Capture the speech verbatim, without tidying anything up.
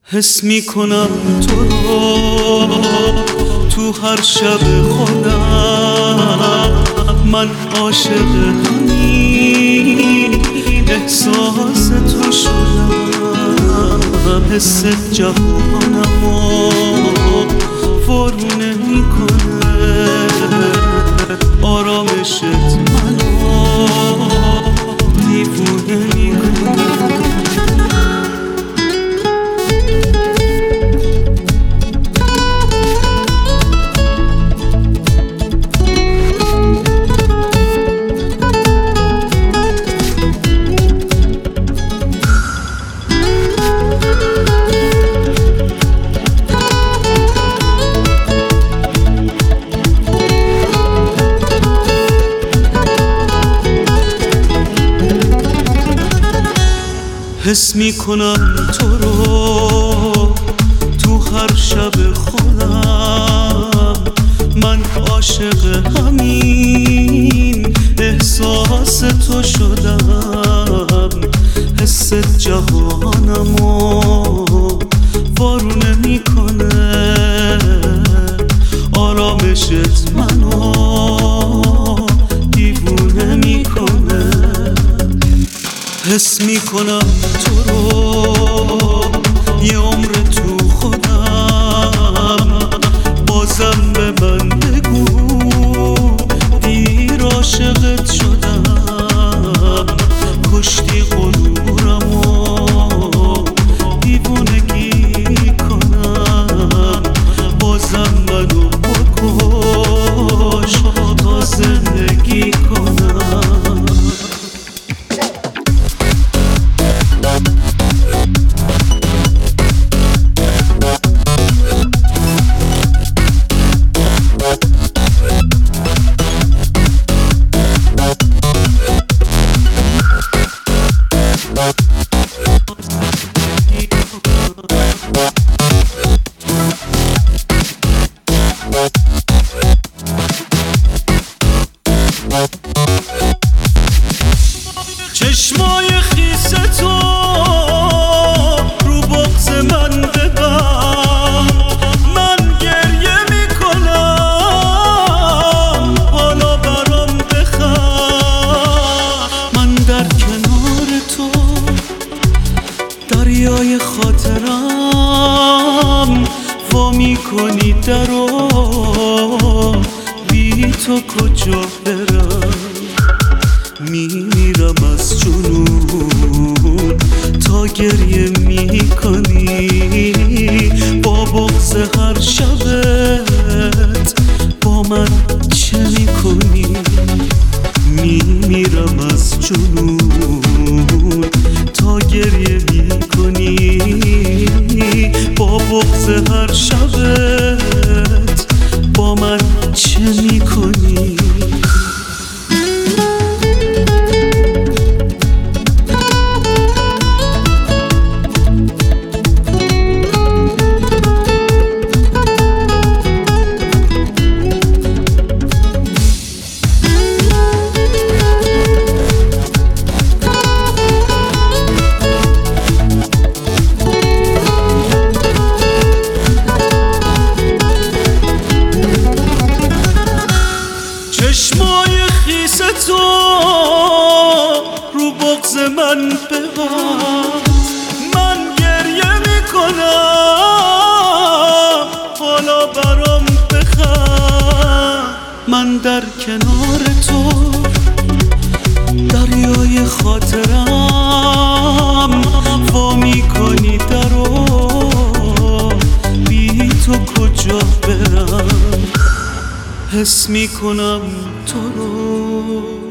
حس میکنم تو رو تو هر شب خودم، من عاشق همین احساس تو شدم. حس جهانمو فرونه میکنه، آرامشت منو دیوونه میکنه. حس میکنم تو رو تو هر شب خودم، من عاشق همین احساس تو شدم. حس جهانمو وارونه میکنه، آرامشت منو دیوونه میکنه. حس میکنم تو رو یه عمر تو خودم، بازم به من بگو دیر عاشقت شدم. کشتی غرورمو دیوونگی کنم، بازم منو بکش تا زندگی کنم. چشمای خیس تو رو بغض من ببند، من گریه میکنم حالا برام بخند. من در کنار تو دریای خاطرم، وا میکنی درو بی تو کجا برم. میمیرم از جنون تا گریه میکنی، با بغض هر شبت با من چه میکنی. میمیرم از جنون تا گریه میکنی، با بغض هر شبت با من چه میکنی. چشمای خیس تو رو بغض من ببند، من گریه میکنم حالا برام بخند. من در کنار تو دریای خاطرم، وا میکنی درو بی تو کجا برم. حس میکنم تو رو